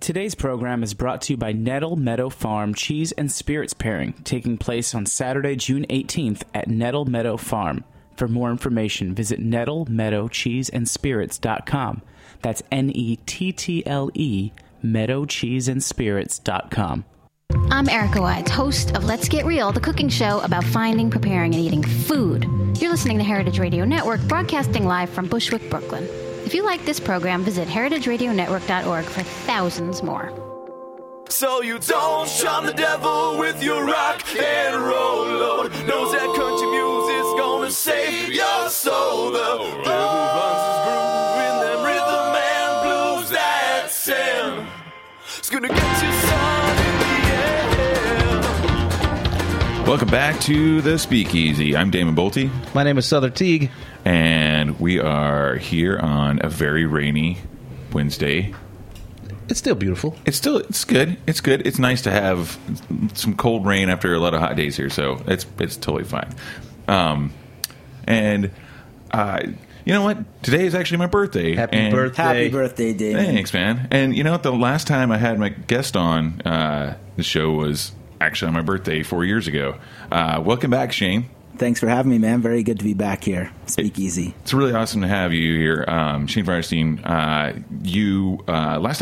Today's program is brought to you by Nettle Meadow Farm Cheese and Spirits Pairing, taking place on Saturday, June 18th at Nettle Meadow Farm. For more information, visit nettlemeadowcheeseandspirits.com. That's Nettle meadowcheeseandspirits.com. I'm Erica Wides, host of Let's Get Real, the cooking show about finding, preparing, and eating food. You're listening to Heritage Radio Network, broadcasting live from Bushwick, Brooklyn. If you like this program, visit heritageradionetwork.org for thousands more. So you don't charm the devil with your rock and roll, Lord knows that country music's gonna save your soul. The devil runs his groove in them rhythm and blues that sin. It's gonna get you son in the air. Welcome back to the Speakeasy. I'm Damon Bolte. My name is Souther Teague. And we are here on a very rainy Wednesday. It's still beautiful. It's good. It's good. It's nice to have some cold rain after a lot of hot days here, so it's totally fine. And you know what? Today is actually my birthday. Happy birthday, Dave. Thanks, man. And you know what? The last time I had my guest on the show was actually on my birthday 4 years ago. Welcome back, Shane. Thanks for having me, man. Very good to be back here. Speakeasy. It's really awesome to have you here, Shane Firestein. Last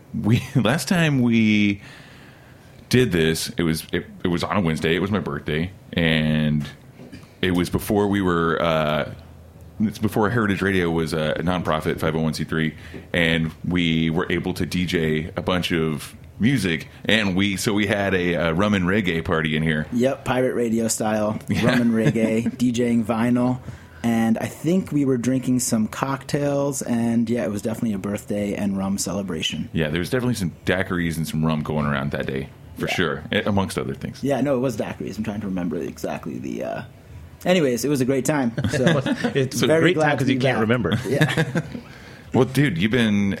time we did this, it was on a Wednesday. It was my birthday, and it was before we were. It's before Heritage Radio was a nonprofit 501c3, and we were able to DJ a bunch of music, and we had a rum and reggae party in here. Yep, pirate radio style, rum and reggae, DJing vinyl, and I think we were drinking some cocktails, and yeah, it was definitely a birthday and rum celebration. Yeah, there was definitely some daiquiris and some rum going around that day, for sure, amongst other things. Yeah, no, it was daiquiris. I'm trying to remember exactly the... Anyways, it was a great time. So it's a great time because you can't remember. Yeah. Well, dude, you've been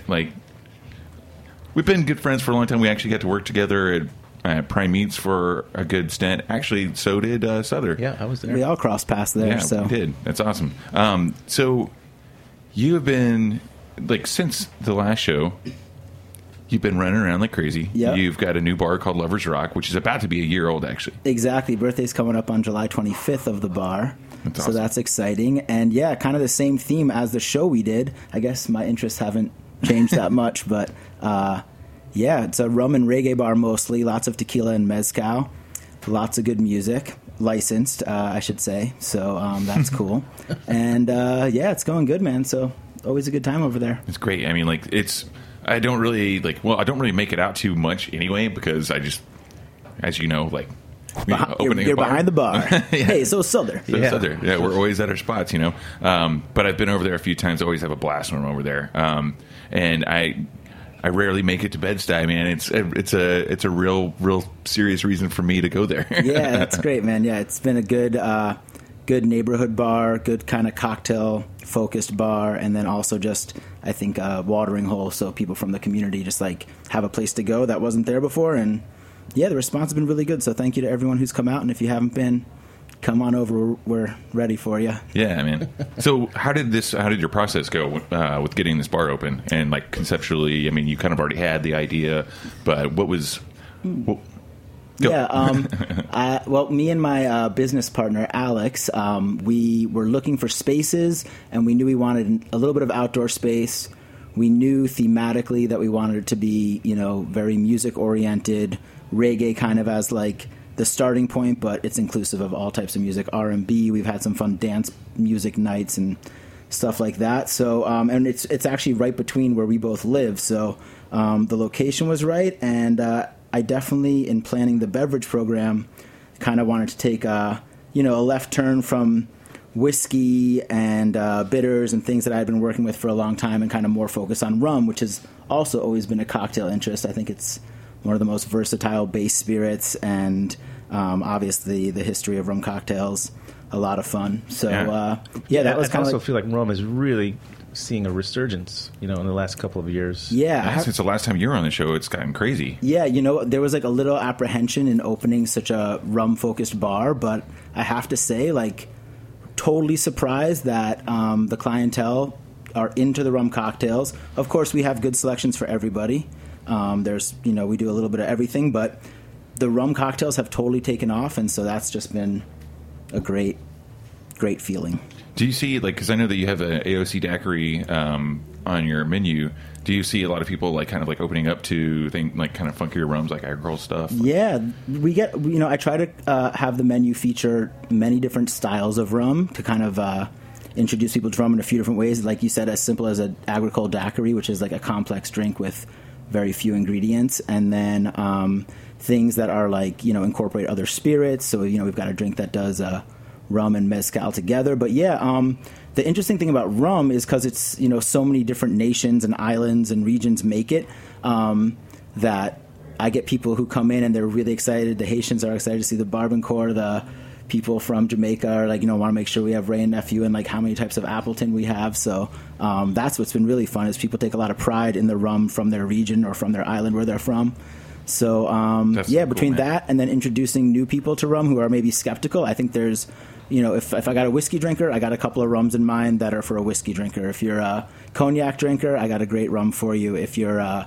we've been good friends for a long time. We actually got to work together at Prime Meats for a good stint. Actually, so did Souther. Yeah, I was there. We all crossed paths there. Yeah, so. we did. That's awesome. So you have been, since the last show, you've been running around like crazy. Yep. You've got a new bar called Lover's Rock, which is about to be a year old, actually. Exactly. Birthday's coming up on July 25th of the bar. That's so awesome. that's exciting. And yeah, kind of the same theme as the show we did. I guess my interests haven't changed that much, but yeah, it's a rum and reggae bar mostly. Lots of tequila and mezcal. Lots of good music. Licensed, I should say. So that's cool. And yeah, it's going good, man. So always a good time over there. It's great. I mean, I don't really make it out too much anyway, because I just, as you know, opening you're a bar. behind the bar. Yeah. Hey, so Souther. Souther. Yeah, we're always at our spots, but I've been over there a few times. Always have a blast when I'm over there. And I rarely make it to Bed-Stuy, man. It's a real serious reason for me to go there. Yeah, that's great, man. Yeah, it's been a good neighborhood bar, good kind of cocktail focused bar, and then also just, I think, watering hole, so people from the community just have a place to go that wasn't there before. And yeah, the response has been really good, so thank you to everyone who's come out, and if you haven't been, come on over. We're ready for you. Yeah, man. So how did your process go with getting this bar open? And conceptually, I mean, you kind of already had the idea, but what was... Go. Yeah, well, me and my business partner, Alex, we were looking for spaces, and we knew we wanted a little bit of outdoor space. We knew thematically that we wanted it to be, very music-oriented, reggae kind of as, the starting point, but it's inclusive of all types of music, R&B. We've had some fun dance music nights and stuff like that. So, and it's actually right between where we both live. So the location was right, and I definitely, in planning the beverage program, kind of wanted to take a left turn from whiskey and bitters and things that I'd been working with for a long time, and kind of more focus on rum, which has also always been a cocktail interest. I think it's one of the most versatile base spirits, and obviously the history of rum cocktails, a lot of fun. So that was kind of. I also feel like rum is really seeing a resurgence, in the last couple of years. Yeah, since the last time you were on the show, it's gotten crazy. Yeah, there was a little apprehension in opening such a rum-focused bar, but I have to say, totally surprised that the clientele are into the rum cocktails. Of course, we have good selections for everybody. There's, we do a little bit of everything, but the rum cocktails have totally taken off, and so that's just been a great feeling. Do you see, because I know that you have an AOC daiquiri on your menu. Do you see a lot of people kind of opening up to kind of funkier rums, like agricole stuff? Yeah, we get, I try to have the menu feature many different styles of rum to kind of introduce people to rum in a few different ways. Like you said, as simple as an agricole daiquiri, which is like a complex drink with very few ingredients, and then things that are incorporate other spirits. So, we've got a drink that does rum and mezcal together. But yeah, the interesting thing about rum is because it's, so many different nations and islands and regions make it, that I get people who come in and they're really excited. The Haitians are excited to see the Barbancourt. The people from Jamaica are want to make sure we have Wray and Nephew and how many types of Appleton we have. So that's what's been really fun is people take a lot of pride in the rum from their region or from their island where they're from. So between that and then introducing new people to rum who are maybe skeptical, I think there's, if I got a whiskey drinker, I got a couple of rums in mind that are for a whiskey drinker. If you're a cognac drinker, I got a great rum for you. If you're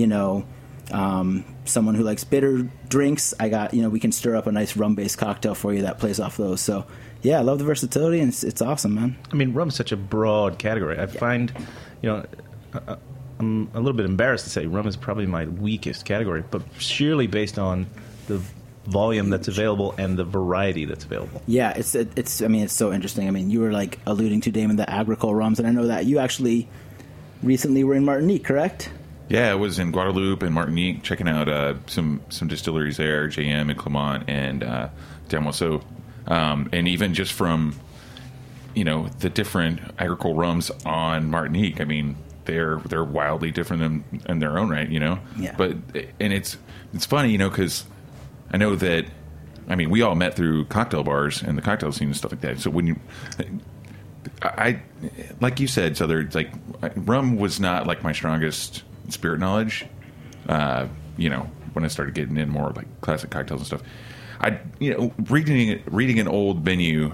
someone who likes bitter drinks, I got, we can stir up a nice rum-based cocktail for you that plays off those. So, yeah, I love the versatility, and it's awesome, man. I mean, rum's such a broad category. I find, I'm a little bit embarrassed to say rum is probably my weakest category, but sheerly based on the volume that's available and the variety that's available. Yeah, it's so interesting. I mean, you were alluding to, Damon, the agricole rums, and I know that you actually recently were in Martinique, correct? Yeah, I was in Guadeloupe and Martinique checking out some distilleries there, JM and Clement and Damoiseau. And even just from, the different agricole rums on Martinique, I mean, they're wildly different in their own right, Yeah. But, and it's funny, because I know that, we all met through cocktail bars and the cocktail scene and stuff like that. So when I like you said, so there's rum was not my strongest spirit knowledge, when I started getting in more classic cocktails and stuff. I, reading an old menu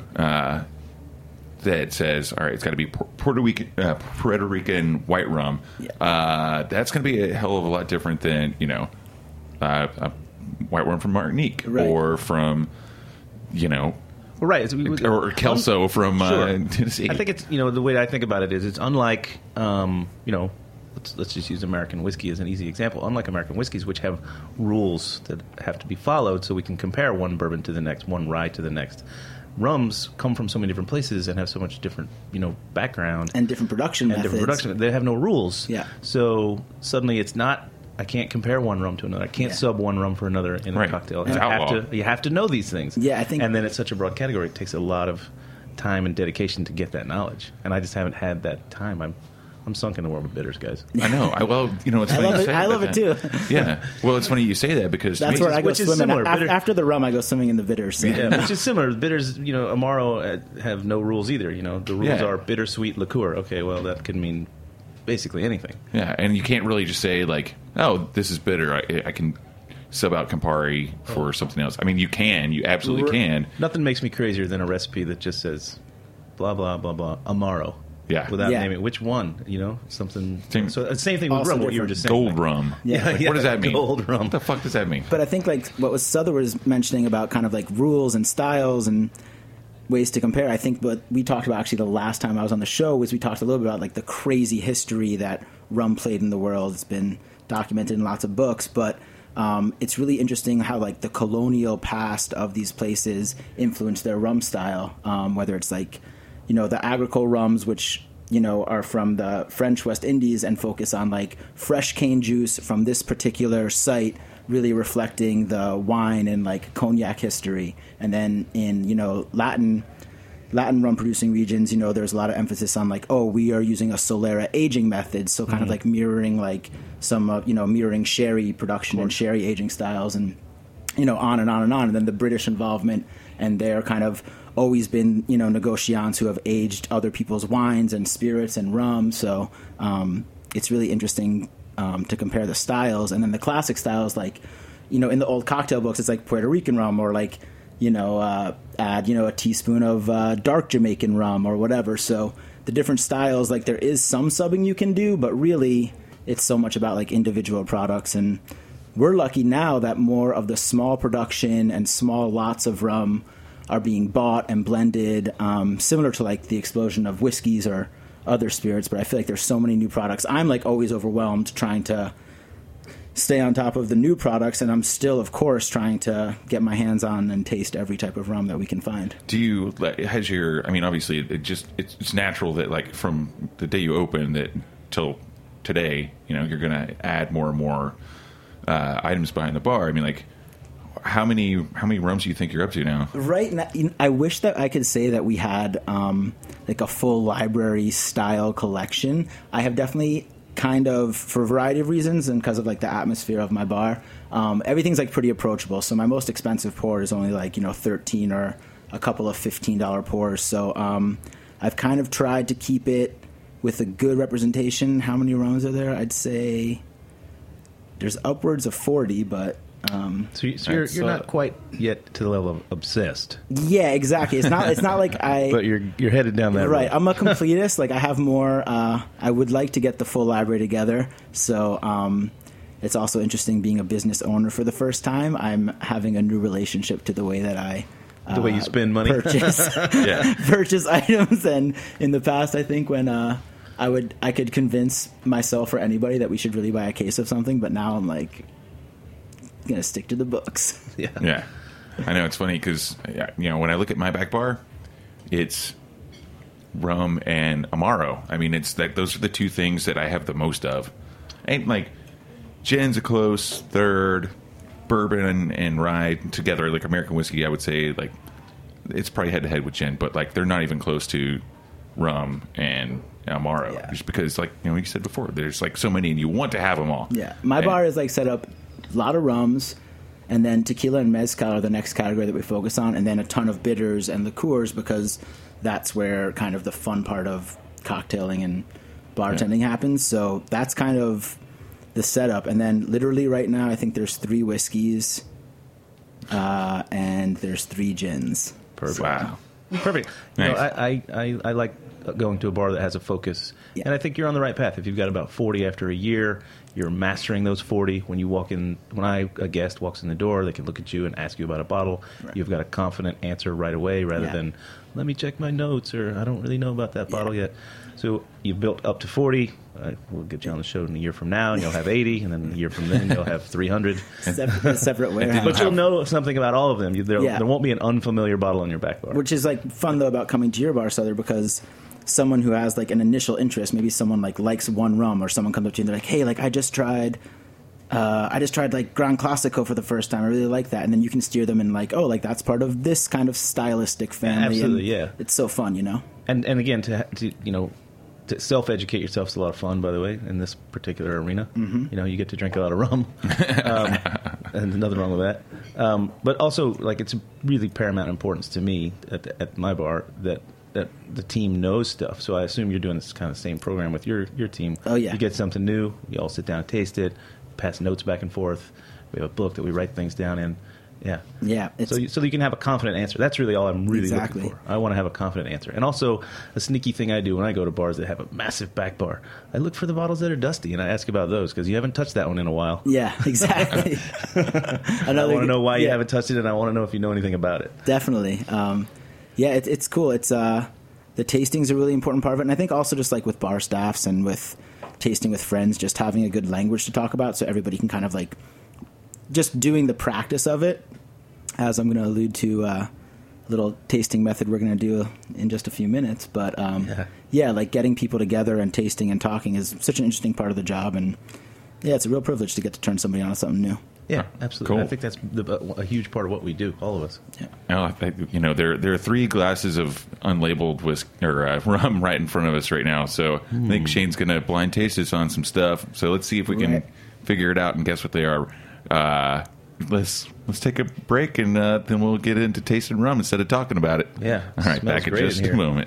that says, all right, it's got to be Puerto Rican white rum. Yeah. That's going to be a hell of a lot different than a white rum from Martinique, right, or from right, or Kelso from Tennessee. I think it's the way I think about it is it's unlike let's just use American whiskey as an easy example. Unlike American whiskeys, which have rules that have to be followed so we can compare one bourbon to the next, one rye to the next, rums come from so many different places and have so much different, background. And different production methods. They have no rules. Yeah. So suddenly it's not, I can't compare one rum to another. I can't sub one rum for another in a cocktail. You have to know these things. Yeah, I think. And then it's such a broad category, it takes a lot of time and dedication to get that knowledge. And I just haven't had that time. I'm sunk in the world of bitters, guys. I know. It's funny you say I love it too. Yeah. Well, it's funny you say that because that's where I go swimming. Similar. After the rum, I go swimming in the bitters. So. Yeah, which is similar. Bitters, Amaro have no rules either. The rules are bittersweet liqueur. Okay, well, that could mean basically anything. Yeah, and you can't really just say oh, this is bitter. I can sub out Campari for something else. I mean, you can. You absolutely can. Nothing makes me crazier than a recipe that just says blah, blah, blah, blah, Amaro. Yeah. Without naming which one, something. So same thing with rum, what you were just saying. Gold rum. Yeah. What does that mean? Gold rum. What the fuck does that mean? But I think what Souther was mentioning about kind of rules and styles and ways to compare, I think what we talked about actually the last time I was on the show was we talked a little bit about the crazy history that rum played in the world. It's been documented in lots of books, but it's really interesting how the colonial past of these places influenced their rum style, whether it's the agricole rums, which, are from the French West Indies and focus on fresh cane juice from this particular site, really reflecting the wine and cognac history. And then in, Latin rum producing regions, there's a lot of emphasis on we are using a Solera aging method. So kind of mirroring some, mirroring sherry production and sherry aging styles and, on and on and on. And then the British involvement and their kind of always been, negociants who have aged other people's wines and spirits and rum. So it's really interesting to compare the styles. And then the classic styles, in the old cocktail books, it's Puerto Rican rum or add, a teaspoon of dark Jamaican rum or whatever. So the different styles, there is some subbing you can do, but really it's so much about like individual products, and we're lucky now that more of the small production and small lots of rum are being bought and blended, similar to like the explosion of whiskeys or other spirits. But I feel like there's so many new products. I'm like always overwhelmed trying to stay on top of the new products, and I'm still, of course, trying to get my hands on and taste every type of rum that we can find. Do you, has your, I mean, obviously it's natural that like from the day you open that till today, you know, you're going to add more and more items behind the bar. I mean, like, how many rums do you think you're up to now? Right now, I wish that I could say that we had like a full library style collection. I have definitely kind of, for a variety of reasons and because of like the atmosphere of my bar, everything's like pretty approachable. So my most expensive pour is only like, you know, $13 or a couple of $15 pours. So I've kind of tried to keep it with a good representation. How many rums are there? I'd say there's upwards of 40, but so you're not quite yet to the level of obsessed. Yeah, exactly. It's not like I. But you're headed down that right. road. I'm a completist. Like I have more. I would like to get the full library together. So it's also interesting being a business owner for the first time. I'm having a new relationship to the way that I. The way you spend money, purchase items, and in the past, I think when I could convince myself or anybody that we should really buy a case of something, but now I'm like, gonna stick to the books. Yeah. I know, it's funny because, you know, when I look at my back bar, it's rum and Amaro. I mean, it's that those are the two things that I have the most of. And like gin's a close third, bourbon and rye together, like American whiskey, I would say like it's probably head to head with gin, but like they're not even close to rum and Amaro, just because, like, you know, you said before, there's like so many and you want to have them all. Yeah, my bar is like set up a lot of rums, and then tequila and mezcal are the next category that we focus on, and then a ton of bitters and liqueurs, because that's where kind of the fun part of cocktailing and bartending happens. So that's kind of the setup. And then literally right now, I think there's 3 whiskeys and there's 3 gins. Perfect. Wow. Perfect. Nice. You know, I like going to a bar that has a focus, and I think you're on the right path. If you've got about 40 after a year, you're mastering those 40. When you walk in, a guest walks in the door, they can look at you and ask you about a bottle. Right. You've got a confident answer right away, rather than, let me check my notes, or I don't really know about that bottle yet. So you've built up to 40. We'll get you on the show in a year from now, and you'll have 80, and then a year from then you'll have 300. Separate warehouse. But you'll know something about all of them. There won't be an unfamiliar bottle on your back bar. Which is like fun though about coming to your bar, Souther, because someone who has like an initial interest, maybe someone like likes one rum, or someone comes up to you and they're like, hey, like I just tried like Gran Classico for the first time. I really like that. And then you can steer them in like, oh, like that's part of this kind of stylistic family. Absolutely, and it's so fun, you know? And again, to you know, to self-educate yourself is a lot of fun, by the way, in this particular arena. Mm-hmm. You know, you get to drink a lot of rum. And nothing wrong with that. But also, like, it's really paramount importance to me at my bar that the team knows stuff. So I assume you're doing this kind of same program with your team. Oh, yeah. You get something new, you all sit down and taste it, pass notes back and forth. We have a book that we write things down in. Yeah. Yeah. So you can have a confident answer. That's really all I'm really looking for. I want to have a confident answer. And also, a sneaky thing I do when I go to bars that have a massive back bar, I look for the bottles that are dusty, and I ask about those, because you haven't touched that one in a while. Yeah, exactly. I want to know why you haven't touched it, and I want to know if you know anything about it. Definitely. It's cool. It's the tasting's a really important part of it. And I think also just like with bar staffs and with tasting with friends, just having a good language to talk about so everybody can kind of like just doing the practice of it, as I'm going to allude to a little tasting method we're going to do in just a few minutes. But like getting people together and tasting and talking is such an interesting part of the job. And yeah, it's a real privilege to get to turn somebody on to something new. Yeah, absolutely. Cool. I think that's a huge part of what we do, all of us. Yeah. You know, there are 3 glasses of unlabeled whiskey or rum right in front of us right now. So I think Shane's going to blind taste us on some stuff. So let's see if we can figure it out and guess what they are. Let's take a break, and then we'll get into tasting rum instead of talking about it. Yeah. All right, back in just a moment.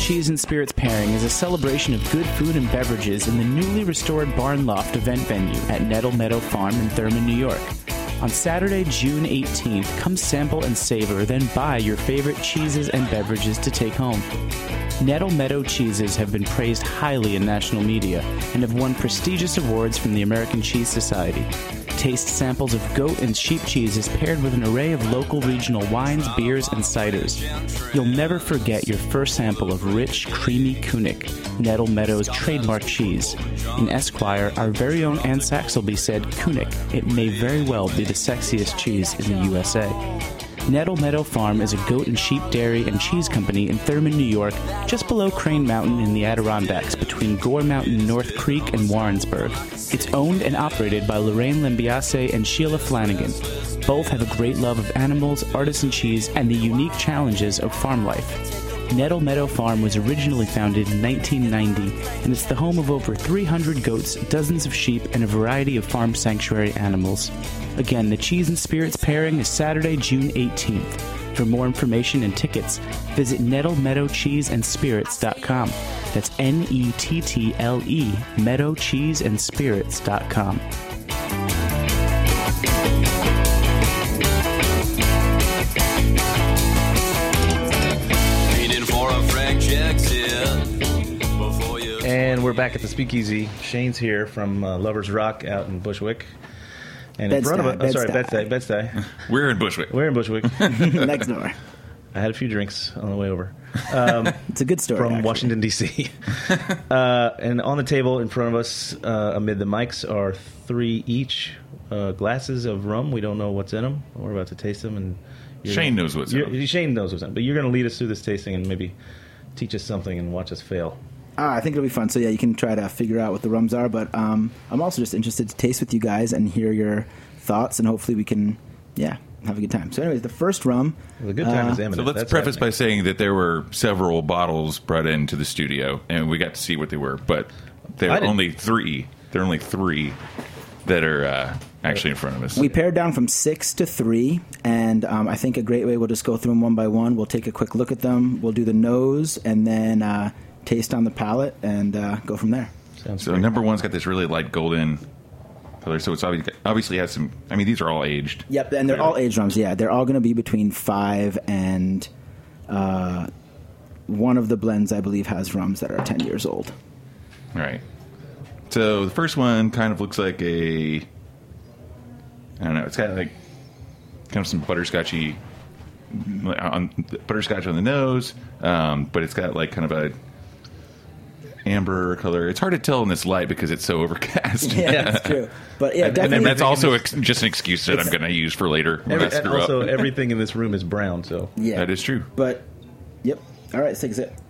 Cheese and Spirits pairing is a celebration of good food and beverages in the newly restored Barn Loft event venue at Nettle Meadow Farm in Thurman, New York. On Saturday, June 18th, come sample and savor, then buy your favorite cheeses and beverages to take home. Nettle Meadow cheeses have been praised highly in national media and have won prestigious awards from the American Cheese Society. Taste samples of goat and sheep cheeses paired with an array of local regional wines, beers, and ciders. You'll never forget your first sample of rich, creamy Kunik, Nettle Meadow's trademark cheese. In Esquire, our very own Ann Saxelby said, "Kunik, it may very well be the sexiest cheese in the USA." Nettle Meadow Farm is a goat and sheep dairy and cheese company in Thurman, New York, just below Crane Mountain in the Adirondacks between Gore Mountain, North Creek, and Warrensburg. It's owned and operated by Lorraine Lembiase and Sheila Flanagan. Both have a great love of animals, artisan cheese, and the unique challenges of farm life. Nettle Meadow Farm was originally founded in 1990, and it's the home of over 300 goats, dozens of sheep, and a variety of farm sanctuary animals. Again, the Cheese and Spirits pairing is Saturday, June 18th. For more information and tickets, visit nettlemeadowcheeseandspirits.com. That's NETTLE, meadowcheeseandspirits.com. And we're back at the Speakeasy. Shane's here from Lover's Rock out in Bushwick. And in front of us, Bed-Stuy. We're in Bushwick. Next door. I had a few drinks on the way over. It's a good story. From actually. Washington, D.C. And on the table in front of us, amid the mics, are 3 each glasses of rum. We don't know what's in them. We're about to taste them. And Shane knows what's in them. Shane knows what's in them. But you're going to lead us through this tasting and maybe teach us something and watch us fail. I think it'll be fun. So, yeah, you can try to figure out what the rums are. But I'm also just interested to taste with you guys and hear your thoughts. And hopefully we can, have a good time. So, anyways, the first rum. The good time is imminent. So let's preface by saying that there were several bottles brought into the studio, and we got to see what they were. But there are only 3. There are only 3 that are actually in front of us. We pared down from 6 to 3, and I think a great way, we'll just go through them one by one. We'll take a quick look at them. We'll do the nose, and then taste on the palate, and go from there. So number 1's got this really light golden color, so it's obviously has some. I mean, these are all aged. Yep, and they're all aged rums. Yeah, they're all going to be between 5 and one of the blends, I believe, has rums that are 10 years old. All right. So the first one kind of looks like I don't know. It's got like kind of some butterscotch on the nose, but it's got like kind of a amber color. It's hard to tell in this light because it's so overcast. Yeah, that's true. But yeah, definitely. And that's also just an excuse that I'm going to use for later. Everything in this room is brown, so yeah, that is true. But yep. All right, let's take a sip.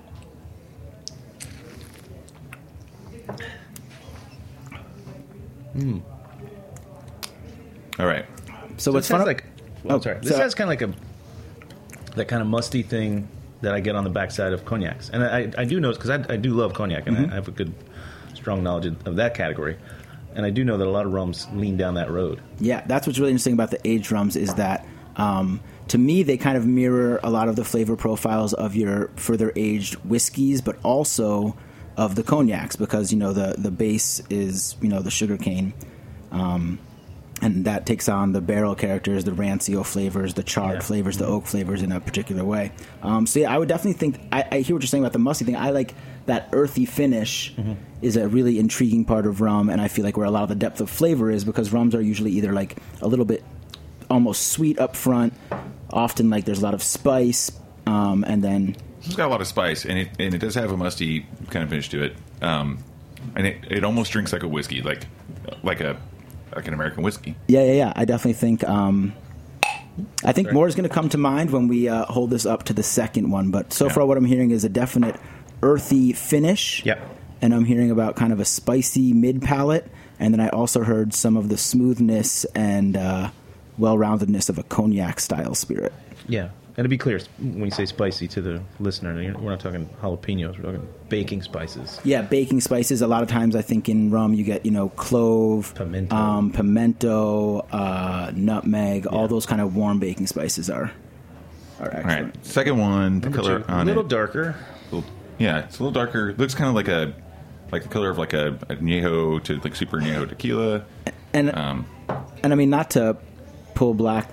All right. So what's fun? This has kind of like that kind of musty thing that I get on the backside of cognacs, and I do know because I do love cognac, and I have a good, strong knowledge of that category, and I do know that a lot of rums lean down that road. Yeah, that's what's really interesting about the aged rums is that, to me, they kind of mirror a lot of the flavor profiles of your further aged whiskeys, but also of the cognacs because the base is the sugarcane. And that takes on the barrel characters, the rancio flavors, the charred flavors, the oak flavors in a particular way. I would definitely think, I hear what you're saying about the musty thing. I like that earthy finish is a really intriguing part of rum, and I feel like where a lot of the depth of flavor is because rums are usually either like a little bit almost sweet up front, often like there's a lot of spice, and then... It's got a lot of spice, and it does have a musty kind of finish to it. And it almost drinks like a whiskey, like an American whiskey. Yeah. I definitely think more is going to come to mind when we hold this up to the second one. But so far what I'm hearing is a definite earthy finish. Yep. And I'm hearing about kind of a spicy mid-palate. And then I also heard some of the smoothness and well-roundedness of a cognac-style spirit. Yeah. And to be clear, when you say spicy to the listener, we're not talking jalapenos. We're talking baking spices. Yeah, baking spices. A lot of times I think in rum you get, clove, pimento, nutmeg. All those kind of warm baking spices are excellent. All right. Second one, the color on it. A little darker. Yeah, it's a little darker. It looks kind of like the color of like a añejo to like super añejo tequila. And I mean, not to pull back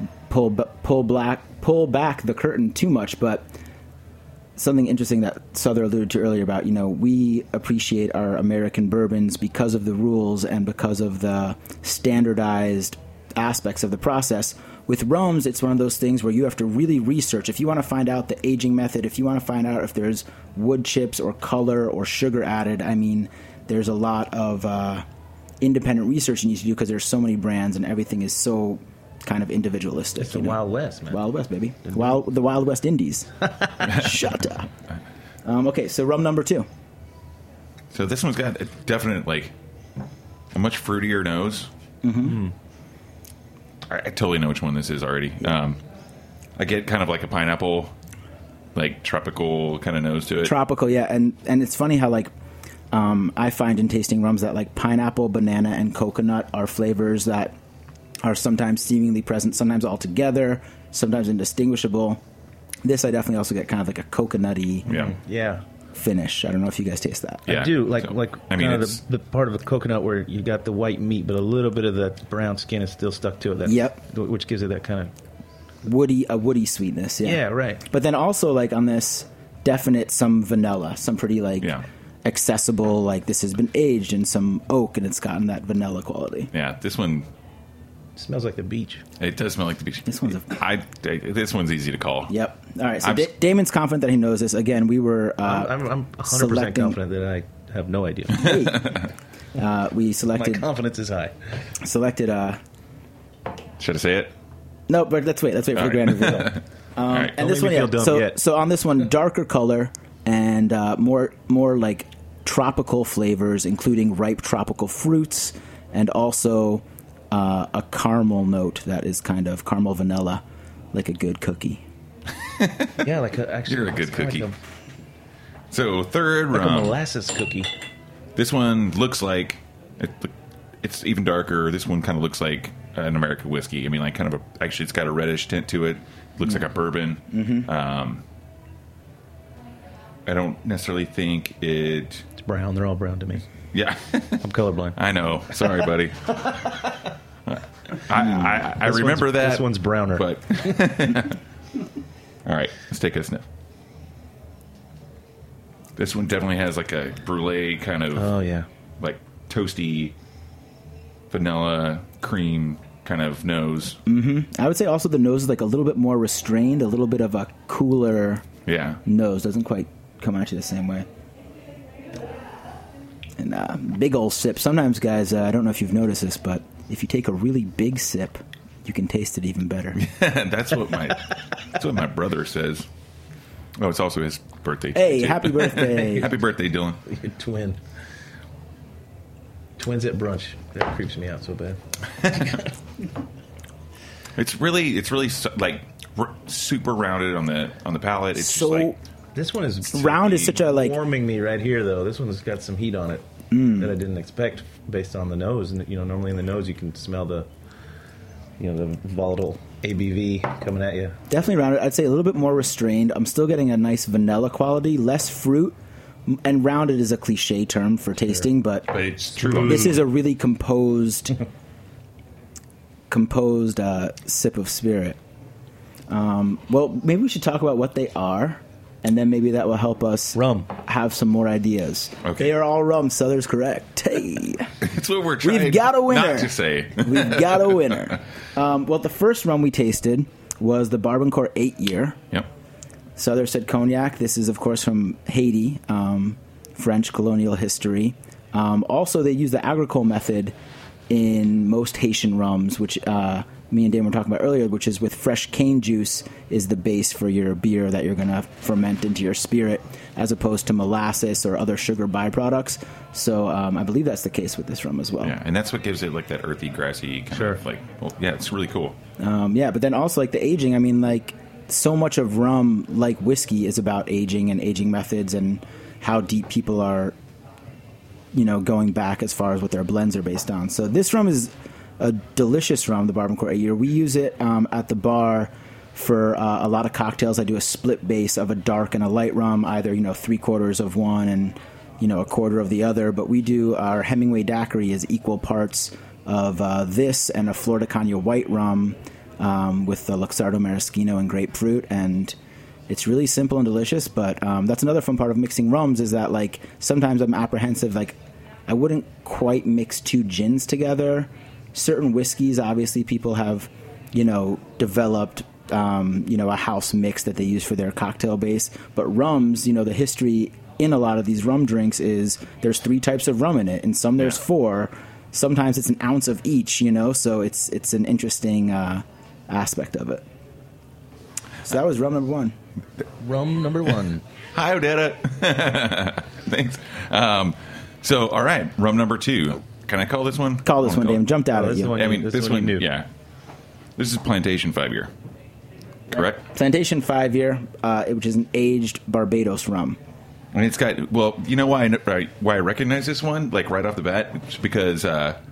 the curtain too much, but something interesting that Souther alluded to earlier about, we appreciate our American bourbons because of the rules and because of the standardized aspects of the process. With rums, it's one of those things where you have to really research. If you want to find out the aging method, if you want to find out if there's wood chips or color or sugar added, I mean, there's a lot of independent research you need to do because there's so many brands and everything is so kind of individualistic. It's the Wild West, man. Wild West, baby. The Wild West Indies. Shut up. Okay, so rum number 2. So this one's got a definite, like, a much fruitier nose. Mm-hmm. I totally know which one this is already. I get kind of like a pineapple, like tropical kind of nose to it. Tropical, yeah. And it's funny how, like, I find in tasting rums that, like, pineapple, banana, and coconut are flavors that are sometimes seemingly present, sometimes all together, sometimes indistinguishable. This I definitely also get kind of like a coconutty finish. I don't know if you guys taste that. Yeah. I do. I mean, the part of the coconut where you got the white meat, but a little bit of that brown skin is still stuck to it. Yep. Which gives it that kind of woody sweetness. Yeah. Yeah, right. But then also, like, on this, definite some vanilla, some pretty, like, accessible, like, this has been aged in some oak and it's gotten that vanilla quality. Yeah, this one smells like the beach. It does smell like the beach. This one's this one's easy to call. Yep. All right. So Damon's confident that he knows this. Again, we were. I'm 100% confident that I have no idea. We selected. My confidence is high. Selected. Should I say it? No, but let's wait. Let's wait for the grand reveal. Right. And this one, so on this one, darker color and more like tropical flavors, including ripe tropical fruits, and also. A caramel note that is kind of caramel vanilla, like a good cookie. Yeah, actually, you're a good cookie. So third like rum, a molasses cookie. This one looks like it's even darker. This one kind of looks like an American whiskey. I mean, like kind of actually, it's got a reddish tint to it. Looks like a bourbon. Mm-hmm. I don't necessarily think it. It's brown. They're all brown to me. Yeah. I'm colorblind. I know. Sorry, buddy. I remember that. This one's browner. But all right, let's take a sniff. This one definitely has like a brulee kind of. Oh yeah. Like toasty, vanilla cream kind of nose. Mm-hmm. I would say also the nose is like a little bit more restrained, a little bit of a cooler. Nose doesn't quite come at you the same way. And big old sip. Sometimes, guys, I don't know if you've noticed this, but if you take a really big sip, you can taste it even better. That's what my brother says. Oh, it's also his birthday. Hey, happy birthday! Happy birthday, Dylan. Your twin. Twins at brunch. That creeps me out so bad. It's really like super rounded on the palate. It's so just like. This one is round is such a like warming me right here though. This one's got some heat on it that I didn't expect based on the nose. And normally in the nose you can smell the volatile ABV coming at you. Definitely rounded. I'd say a little bit more restrained. I'm still getting a nice vanilla quality, less fruit. And rounded is a cliche term for tasting, but it's true. This is a really composed sip of spirit. Well, maybe we should talk about what they are. And then maybe that will help us have some more ideas. Okay. They are all rum. Souther's correct. Hey. That's what we're trying We've got a winner. Not to say. We've got a winner. Well, the first rum we tasted was the Barbancourt 8-year. Yep. Souther said cognac. This is, of course, from Haiti, French colonial history. Also, they use the agricole method in most Haitian rums, which me and Dan were talking about earlier, which is with fresh cane juice is the base for your beer that you're going to ferment into your spirit, as opposed to molasses or other sugar byproducts. So I believe that's the case with this rum as well. Yeah, and that's what gives it like that earthy, grassy kind of like. Well, yeah, it's really cool. Yeah, but then also like the aging. I mean, like so much of rum, like whiskey, is about aging and aging methods and how deep people are, going back as far as what their blends are based on. So this rum is a delicious rum, the Barbancourt 8-year. We use it at the bar For a lot of cocktails, I do a split base of a dark and a light rum, either 3/4 of one and a quarter of the other. But we do our Hemingway Daiquiri is equal parts of this and a Flor de Caña white rum with the Luxardo Maraschino and grapefruit, and it's really simple and delicious. But that's another fun part of mixing rums is that like sometimes I'm apprehensive, like I wouldn't quite mix two gins together. Certain whiskeys, obviously, people have developed a house mix that they use for their cocktail base. But rums, the history in a lot of these rum drinks is there's 3 types of rum in it, and some there's 4. Sometimes it's an ounce of each, so it's an interesting aspect of it. So that was rum number 1. Rum number 1. Hi, Odetta. Thanks. So, all right, rum number 2. Can I call this one? Call this one, Dave. Jumped out at you. I mean, this one, yeah. This is Plantation 5-year. Correct? Plantation 5-year, which is an aged Barbados rum. And it's got, well, you know why I recognize this one, like right off the bat? It's because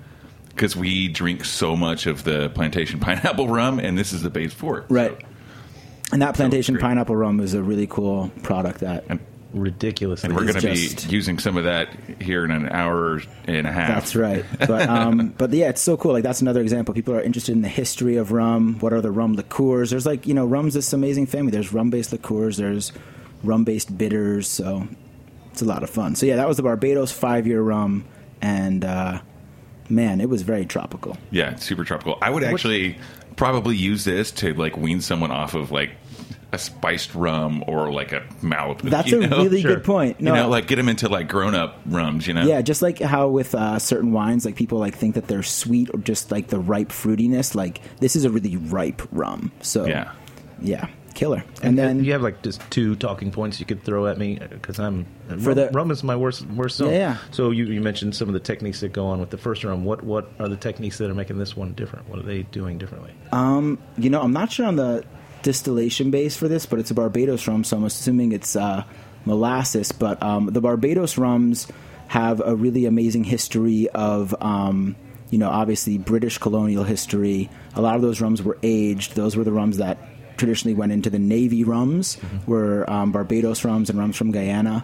we drink so much of the Plantation pineapple rum, and this is the base for it. Right. So. And that Plantation pineapple rum is a really cool product that... Ridiculous. And we're going to be using some of that here in an hour and a half. That's right. But yeah, it's so cool. Like that's another example. People are interested in the history of rum. What are the rum liqueurs? There's rum's this amazing family. There's rum-based liqueurs. There's rum-based bitters. So it's a lot of fun. So yeah, that was the Barbados 5-year rum, and man, it was very tropical. Yeah, super tropical. I would actually probably use this to like wean someone off of like a spiced rum or like a Malibu. That's a really good point. No, like get them into like grown-up rums, Yeah, just like how with certain wines, like people like think that they're sweet or just like the ripe fruitiness. Like this is a really ripe rum. So yeah, killer. And then you have like just 2 talking points you could throw at me because rum is my worst zone. Yeah. So you mentioned some of the techniques that go on with the first rum. What are the techniques that are making this one different? What are they doing differently? I'm not sure on the distillation base for this, but it's a Barbados rum, so I'm assuming it's molasses. But the Barbados rums have a really amazing history of, obviously British colonial history. A lot of those rums were aged. Those were the rums that traditionally went into the Navy rums, were Barbados rums and rums from Guyana.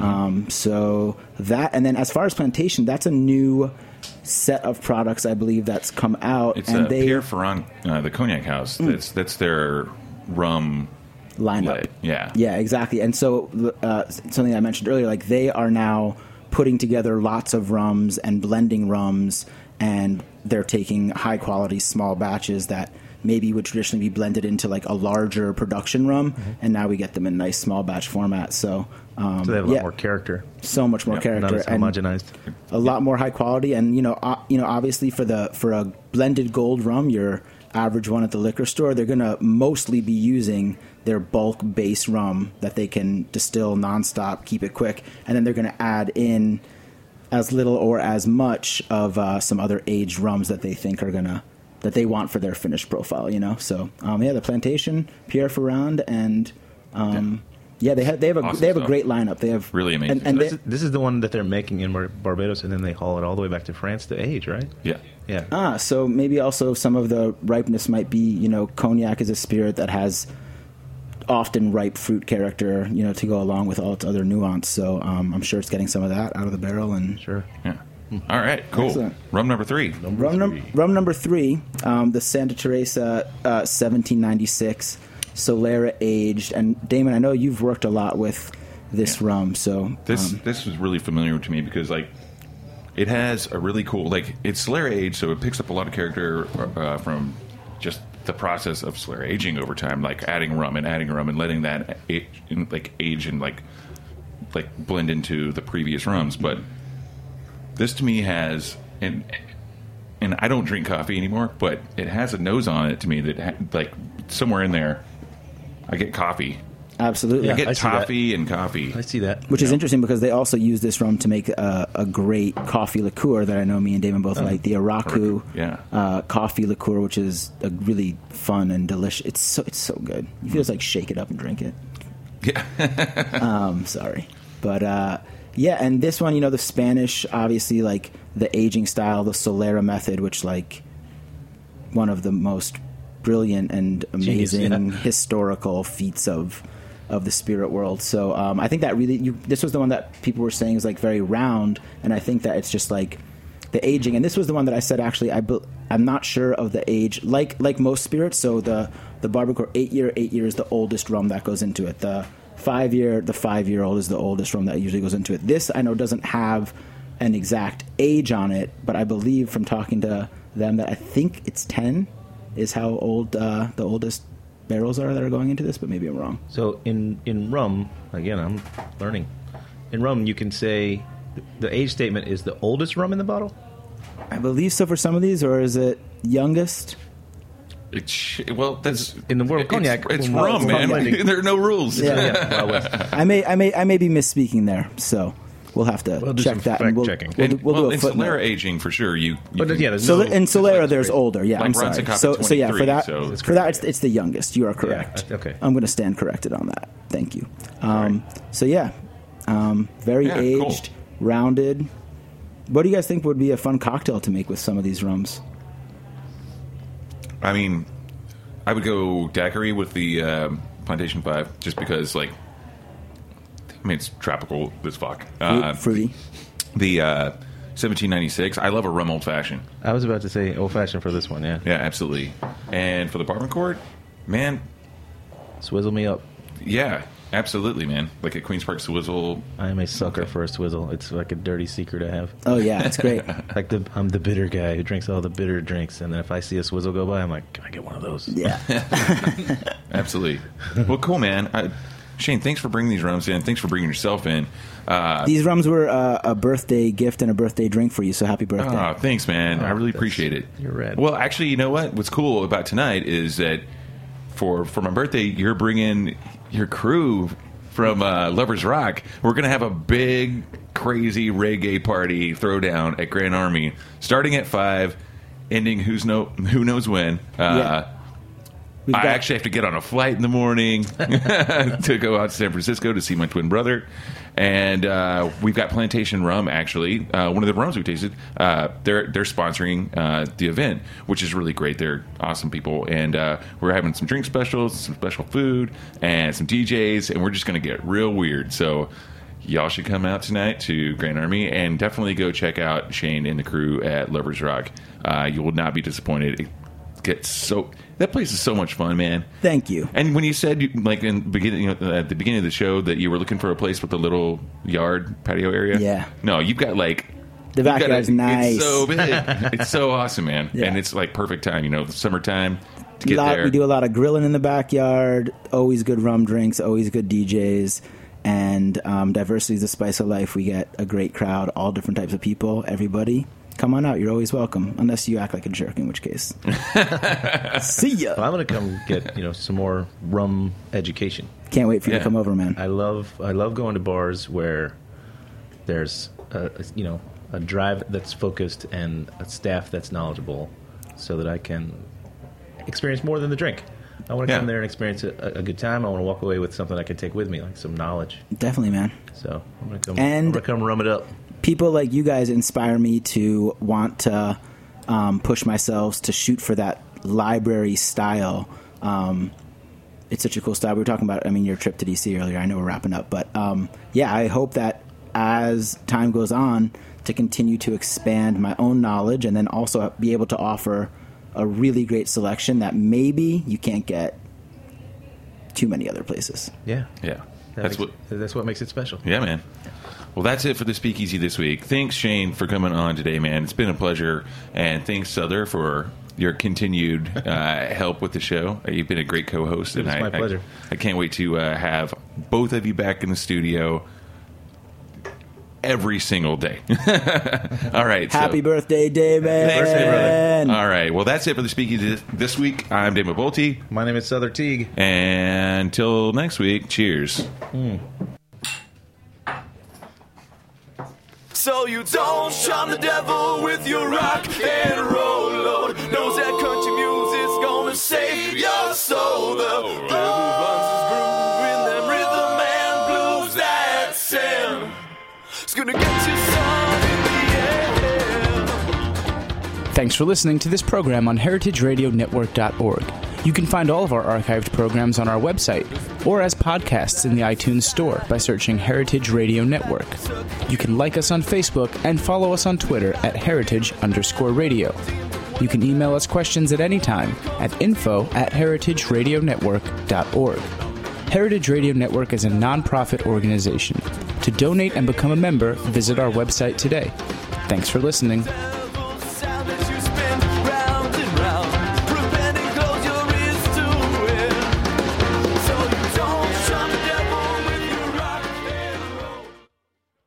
So that, and then as far as Plantation, that's a new set of products, I believe, that's come out. It's and Pierre Ferrand, the cognac house. That's their rum lineup. Yeah, exactly. And so something I mentioned earlier, like they are now putting together lots of rums and blending rums, and they're taking high quality small batches that maybe would traditionally be blended into like a larger production rum, and now we get them in nice small batch format. So they have a lot more character. So much more character. Not as homogenized. A lot more high quality, and obviously for a blended gold rum, your average one at the liquor store, they're going to mostly be using their bulk base rum that they can distill nonstop, keep it quick, and then they're going to add in as little or as much of some other aged rums that they think are that they want for their finished profile. So the Plantation, Pierre Ferrand, and they have a great lineup. They have really amazing. And this is the one that they're making in Barbados, and then they haul it all the way back to France to age, right? Yeah. So maybe also some of the ripeness might be, cognac is a spirit that has often ripe fruit character, to go along with all its other nuance. So I'm sure it's getting some of that out of the barrel. And sure, yeah. All right, cool. Excellent. Rum number 3. Rum number 3, the Santa Teresa 1796 Solera aged. And Damon, I know you've worked a lot with this rum, so this was really familiar to me because like it has a really cool, like it's Solera aged, so it picks up a lot of character from just the process of Solera aging over time, like adding rum and letting that age and like blend into the previous rums. But this to me has, and I don't drink coffee anymore, but it has a nose on it to me that like somewhere in there, I get coffee. Absolutely. I get toffee and coffee. I see that. Which is interesting because they also use this rum to make a great coffee liqueur that I know me and Damon both like, the Araku coffee liqueur, which is a really fun and delicious. It's so good. You feel like shake it up and drink it. Yeah. Sorry. But and this one, the Spanish, obviously, like the aging style, the Solera method, which like one of the most brilliant and amazing Genius, yeah. historical feats of the spirit world. So I think that really, this was the one that people were saying is like very round, and I think that it's just like the aging. And this was the one that I said actually I'm not sure of the age. Like most spirits, so the Barbancourt 8 year is the oldest rum that goes into it. The 5-year-old is the oldest rum that usually goes into it. This I know doesn't have an exact age on it, but I believe from talking to them that I think it's 10 is how old the oldest barrels are that are going into this, but maybe I'm wrong. So in rum, again, I'm learning. In rum, you can say the age statement is the oldest rum in the bottle? I believe so for some of these, or is it youngest? Well, that's in the world of cognac. It's rum, man. There are no rules. Yeah. I may be misspeaking there, so we'll have to check that. Fact checking. We'll do a in footnote. Solera aging for sure. In Solera there's older. Yeah, like I'm sorry. So yeah, for that it's the youngest. You are correct. Yeah, okay. I'm going to stand corrected on that. Thank you. So yeah, very aged, rounded. What do you guys think would be a fun cocktail to make with some of these rums? I mean, I would go daiquiri with the Plantation 5, just because, like, I mean, it's tropical as fuck. Fruity. The 1796, I love a rum old-fashioned. I was about to say old-fashioned for this one, yeah. Yeah, absolutely. And for the Barbancourt, man. Swizzle me up. Yeah, absolutely, man. Like a Queen's Park Swizzle. I am a sucker for a swizzle. It's like a dirty secret I have. Oh, yeah, it's great. Like I'm the bitter guy who drinks all the bitter drinks, and then if I see a swizzle go by, I'm like, can I get one of those? Yeah. Absolutely. Well, cool, man. Shane, thanks for bringing these rums in. Thanks for bringing yourself in. These rums were a birthday gift and a birthday drink for you, so happy birthday. Oh, thanks, man. I really appreciate it. You're rad. Well, actually, you know what? What's cool about tonight is that for my birthday, you're bringing your crew from Lovers Rock. We're going to have a big, crazy reggae party throwdown at Grand Army, starting at 5, ending who knows when. I actually have to get on a flight in the morning to go out to San Francisco to see my twin brother. And we've got Plantation Rum, actually. One of the rums we tasted, they're sponsoring the event, which is really great. They're awesome people. And we're having some drink specials, some special food, and some DJs. And we're just going to get real weird. So y'all should come out tonight to Grand Army and definitely go check out Shane and the crew at Lovers Rock. You will not be disappointed. That place is so much fun, man. Thank you. And when you said, like at the beginning of the show, that you were looking for a place with a little yard patio area, yeah. No, you've got like the backyard's nice. It's so big. It's so awesome, man. Yeah. And it's like perfect time. The summertime to get there. We do a lot of grilling in the backyard. Always good rum drinks. Always good DJs. And diversity is the spice of life. We get a great crowd, all different types of people. Everybody. Come on out. You're always welcome, unless you act like a jerk, in which case. See ya. Well, I'm going to come get some more rum education. Can't wait for you to come over, man. I love going to bars where there's a drive that's focused and a staff that's knowledgeable, so that I can experience more than the drink. I want to come there and experience a good time. I want to walk away with something I can take with me, like some knowledge. Definitely, man. So I'm going to come rum it up. People like you guys inspire me to want to push myself to shoot for that library style. It's such a cool style. We were talking about, your trip to DC earlier. I know we're wrapping up, but I hope that as time goes on, to continue to expand my own knowledge and then also be able to offer a really great selection that maybe you can't get too many other places. Yeah. That's what makes it special. Yeah, man. Well, that's it for the Speakeasy this week. Thanks, Shane, for coming on today, man. It's been a pleasure. And thanks, Souther, for your continued help with the show. You've been a great co-host. It's my pleasure. I can't wait to have both of you back in the studio every single day. All right. Happy birthday, David. Thanks, brother. All right. Well, that's it for the Speakeasy this week. I'm David Bolte. My name is Souther Teague. And until next week, cheers. So you don't charm the devil with your rock and roll load. Knows that country music's gonna save your soul. The devil runs his groove in them rhythm and blues that sing. It's gonna get you some in the air. Thanks for listening to this program on heritageradionetwork.org. You can find all of our archived programs on our website or as podcasts in the iTunes Store by searching Heritage Radio Network. You can like us on Facebook and follow us on Twitter at @heritage_radio. You can email us questions at any time at info@heritageradionetwork.org. Heritage Radio Network is a nonprofit organization. To donate and become a member, visit our website today. Thanks for listening.